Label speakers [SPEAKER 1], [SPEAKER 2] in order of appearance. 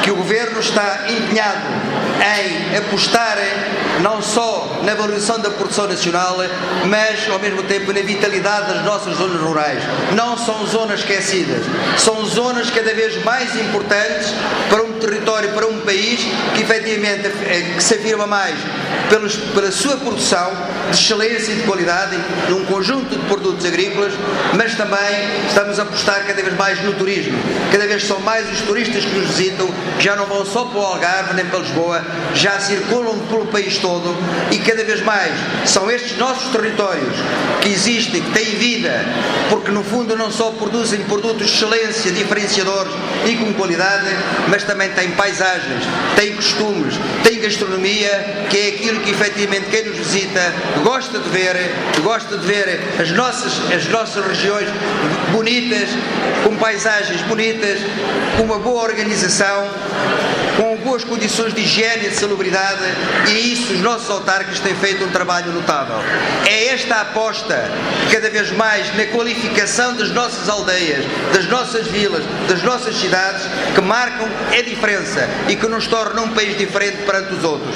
[SPEAKER 1] que o Governo está empenhado em apostar não só na valorização da produção nacional, mas ao mesmo tempo na vitalidade das nossas zonas rurais. Não são zonas esquecidas, são zonas cada vez mais importantes para um território, para um país que efetivamente que se afirma mais pela sua produção de excelência e de qualidade num conjunto de produtos agrícolas, mas também estamos a apostar cada vez mais no turismo. Cada vez são mais os turistas que nos visitam, já não vão só para o Algarve nem para Lisboa, já circulam pelo país todo, e cada vez mais são estes nossos territórios que existem, que têm vida, porque no fundo não só produzem produtos de excelência, diferenciadores e com qualidade, mas também têm paisagens, têm costumes, têm gastronomia, que é aquilo que efetivamente quem nos visita gosta de ver as nossas regiões bonitas, com paisagens bonitas, com uma boa organização, com boas condições de higiene e de salubridade, e é isso os nossos autarcas têm feito um trabalho notável. É esta a aposta cada vez mais na qualificação das nossas aldeias, das nossas vilas, das nossas cidades, que marcam a diferença e que nos torna um país diferente perante os outros.